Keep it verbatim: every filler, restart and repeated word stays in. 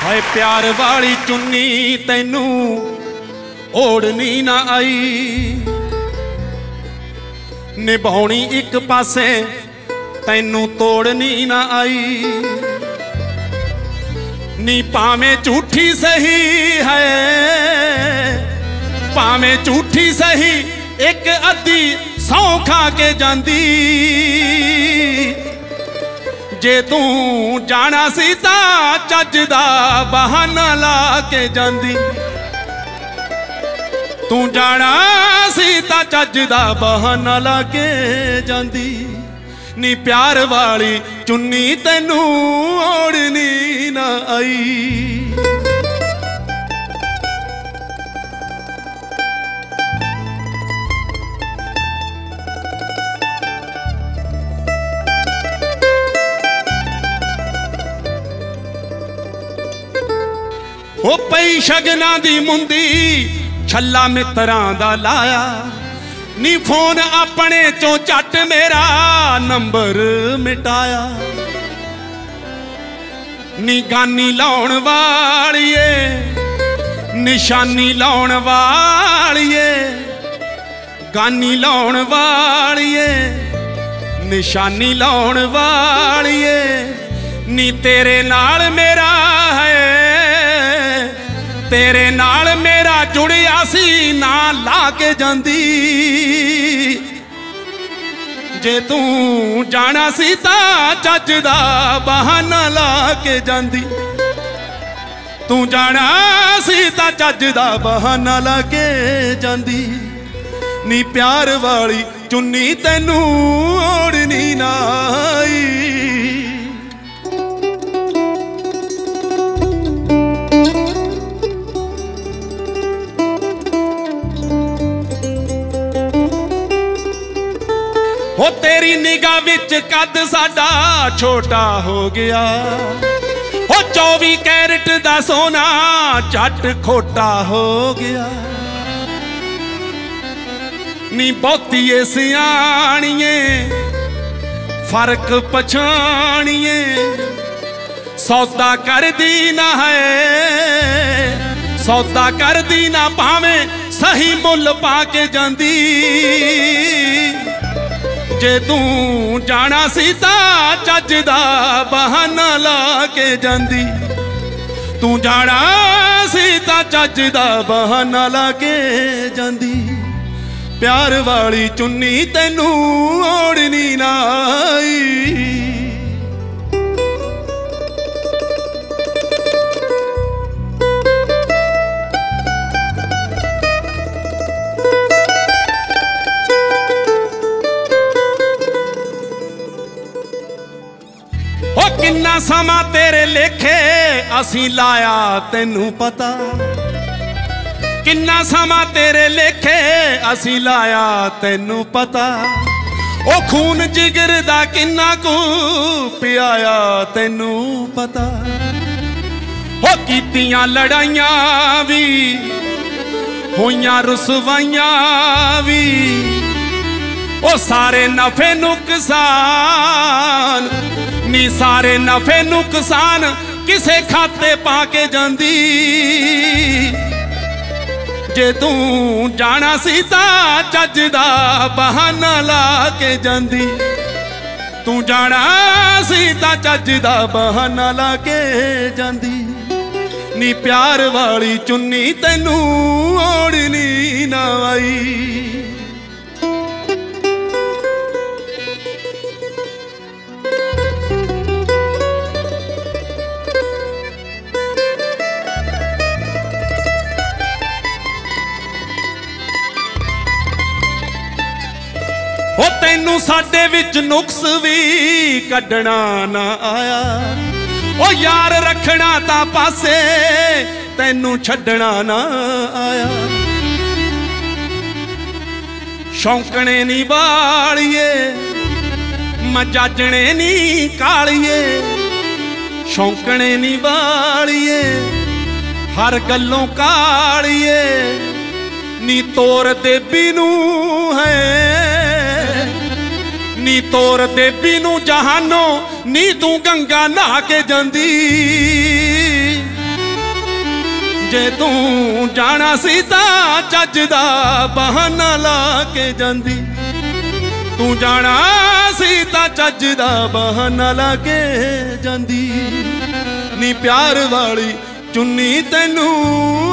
हाय प्यार वाली चुन्नी तैनू ओढ़नी ना आई, निभाउणी एक पासे तैनू तोड़नी ना आई। नी भावें झूठी सही है, भावें झूठी सही एक अद्धी सौ खा के जांदी। जे तू जाना सी तां चज दा बहाना ला के जांदी। तू जाना सी तां चज दा बहाना ला के जांदी। नी प्यार वाली चुन्नी तैनू ओढ़नी ना आई। ओ पई शगना दी मुंदी छल्ला मित्रां दा लाया। नी फोन अपने चो झट मेरा नंबर मिटाया। नी गानी लाउण वालिए निशानी लाउण वालिए, गानी लाउण वालिए निशानी लाउण वालिए। नी तेरे नाल मेरा है, तेरे नाल मेरा जुड़िया सी ना ला के जांदी। जे तू जाना सी तां चज दा बहाना ला के जांदी। तू जाना सी तां चज दा बहाना ला के जांदी। नी प्यार वाली चुन्नी तैनू ओढ़नी ना आई। हो तेरी निगाह विच कद साडा छोटा हो गया। हो चौबी कैरेट दा सोना झट खोटा हो गया। नी बहुती सियाणिए फर्क पछाणिए, सौदा कर दी ना है, सौदा कर दी ना भावें सही मुल पा के जांदी। जे तू जाना सी तां चज दा बहाना ला के जांदी। तू जाना सी तां चज दा बहाना ला के जांदी। प्यार वाली चुन्नी तैनू ओढ़नी ना आई। हो किन्ना समा तेरे लेखे असी लाया तैनू पता। किन्ना समा तेरे लेखे असी लाया तैनू पता। ओ खून जिगर दा किन्ना कू पियाया तैनू पता। हो कीतियां लड़ाइयां भी होइयां रुसवाइयां भी, ओ सारे नफे नुकसान नी सारे नफे नुकसान किसे खाते पा के जांदी। जे तू जाना सी तां चज दा बहाना ला के जांदी। तू जाना सी तां चज दा बहाना ला के जांदी। नी प्यार वाली चुन्नी तैनू ओढ़नी ना आई। ओ तैनू साडे विच नुक्स भी कड्ढना ना आया। ओ यार रखना तां पासे तैनू छड्डना ना आया। शौंकने नी बालिए मजाजने नी कालिए। शौंकने नी बालिए हर गल्लों कालिए। नी तोर देवी नू है, नी तोर देवी नू जहानो नी तू गंगा नहा के जांदी। ਜੇ ਤੂੰ ਜਾਣਾ ਸੀ ਤਾਂ ਚੱਜ ਦਾ ਬਹਾਨਾ ਲਾ ਕੇ ਜਾਂਦੀ। ਤੂੰ ਜਾਣਾ ਸੀ ਤਾਂ ਚੱਜ ਦਾ ਬਹਾਨਾ ਲਾ ਕੇ ਜਾਂਦੀ। ਨੀ ਪਿਆਰ ਵਾਲੀ ਚੁੰਨੀ ਤੈਨੂੰ